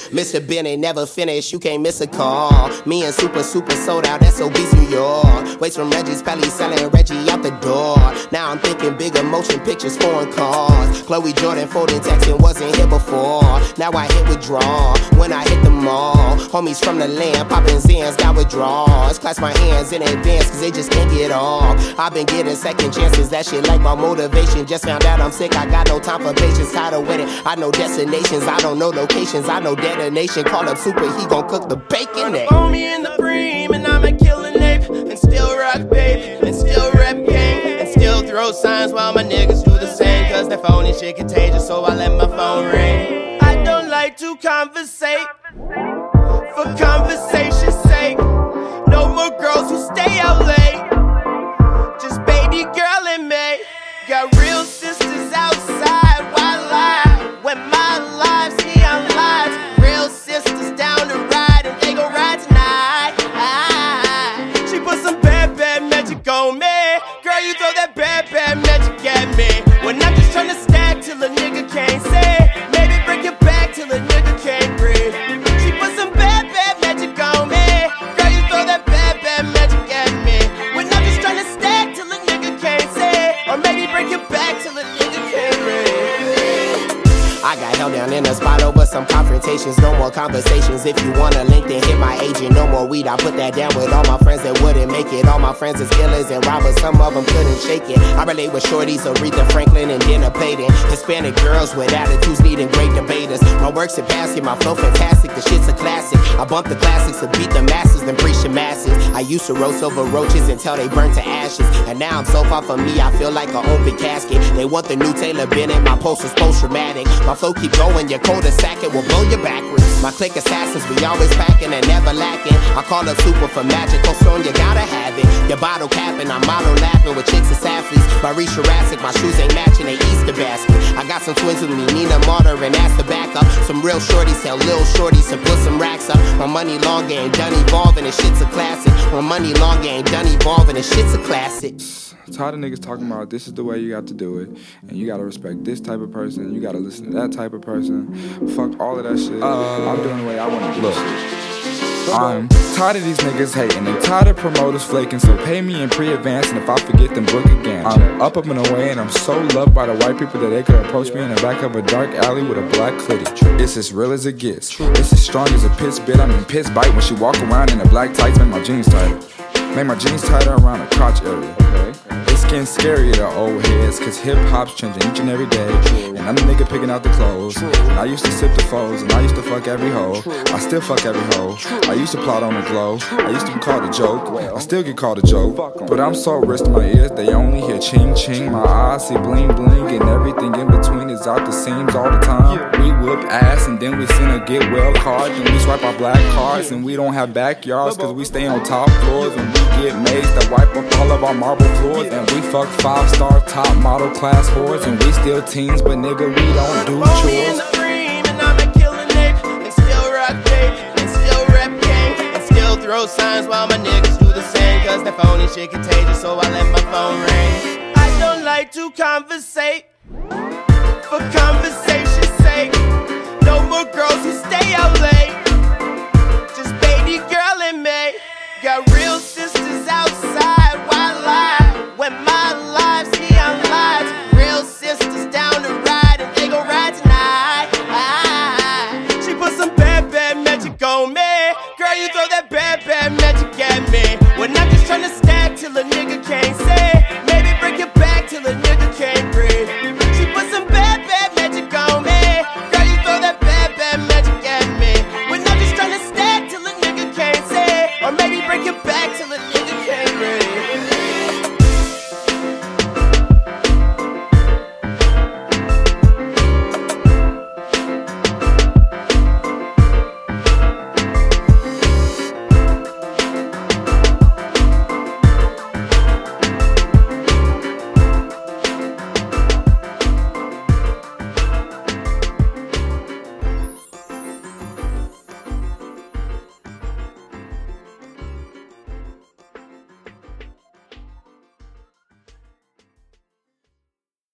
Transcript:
Mr. Bennett never finished, you can't miss a call. Me and Super sold out, that's obese New York. Waste from Reggie's Pelly selling Reggie out the door. Now I'm thinking bigger motion pictures, foreign cars. Chloe Jordan folding texting wasn't here before. Now I hit withdrawal when I hit the mall. Homies from the land, popping Zans, got withdrawals. Clap my hands in advance, cause they just can't get off. I've been getting second chances, that shit like my motivation. Just found out I'm sick, I got no time for patience. Tired of waiting, I know destinations, I don't know locations, I know detonation. Call up Super, he gon' cook the bacon. Throw me in the bream and I'ma kill an ape. And still rock, babe, and still rap gang. And still throw signs while my niggas do the same. Cause that phony shit contagious, so I let my phone ring. I don't like to conversate for conversation's sake. No more girls who stay out late. Just baby girl and me. Got real sisters outside, why lie? When my life's neon lights. Real sisters down to ride, and they gon' ride tonight. She put some bad magic on me. Girl, you throw that bad magic at me. When I'm just tryna stack till a nigga can't say. Maybe break it back till a nigga can't breathe. She put some bad magic on me. Girl, you throw that bad magic at me. When I'm just tryna stack till a nigga can't say. Or maybe break it back till a nigga can't breathe. I got held down in a spot over some confrontations. No more conversations. If you wanna link, then hit my agent. No more weed, I put that down with all my friends that wouldn't make it. All my friends is killers and robbers, some of them couldn't shake it. I relate with shorties, Aretha Franklin and Dinner Payton. Hispanic girls with attitudes needing great debaters. My work's a basket, my flow fantastic, the shit's a classic. I bump the classics to beat the masses, then preach the masses. I used to roast over roaches until they burn to ashes. And now I'm so far from me, I feel like an open casket. They want the new Taylor Bennett, my poster's post-traumatic. My flow keep going, your cul-de-sac, it will blow you backwards. My clique assassins, we always packing and never lacking. I call up Super for magical stone, you gotta have it. Your bottle capping, I'm model laughing with chicks as athletes. My reach Jurassic, my shoes ain't matching, they Easter basket. I got some twins with me, Nina Martyr and ask to back up. Some real shorties tell little shorties to put some racks up. My money longer ain't done evolving, and shit's a classic. My money longer ain't done evolving, and shit's a classic. Tired of niggas talking about this is the way you got to do it, and you gotta respect this type of person, you gotta listen to that type of person. Fuck all of that shit. I'm doing the way I wanna do it. I'm tired of these niggas hating and tired of promoters flaking, so pay me in pre-advance, and if I forget then book again. I'm up and away, and I'm so loved by the white people that they could approach me in the back of a dark alley with a black clitty. It's as real as it gets. It's as strong as a piss bit. I mean piss bite when she walk around in the black tights. Make my jeans tighter. Make my jeans tighter around the crotch area. It's getting scary to old heads, cause hip-hop's changing each and every day. And I'm the nigga picking out the clothes. And I used to sip the foes, and I used to fuck every hoe. I still fuck every hoe. I used to plot on the glow. I used to be called a joke. I still get called a joke. But I'm so rich to my ears, they only hear ching ching. My eyes see bling bling, and everything in between is out the seams all the time. We whoop ass, and then we send a get well card. Then we swipe our black cards, and we don't have backyards, cause we stay on top floors. And we get mazed to wipe up all of our marble floors. And we fuck 5-star top model class whores. And we still teens, but nigga, we don't do Throw me in chores. the dream and I'ma kill an ape. And still rock babe, and still rap gang. And still throw signs while my niggas do the same. Cause that phony shit contagious, so I let my phone ring. I don't like to conversate for conversation's sake. No more girls who stay out late. Just baby girl and me. Got real sisters outside, why lie? When my life's neon lights. Real sisters down to ride, and they gon' ride tonight. She put some bad magic on me. Girl, you throw that bad magic at me. When I'm just tryna stack till a nigga can't say. Maybe break it back till a nigga can't breathe. She put some bad magic on me. Girl, you throw that bad magic at me. When I'm just tryna stack till a nigga can't say. Or maybe break it back.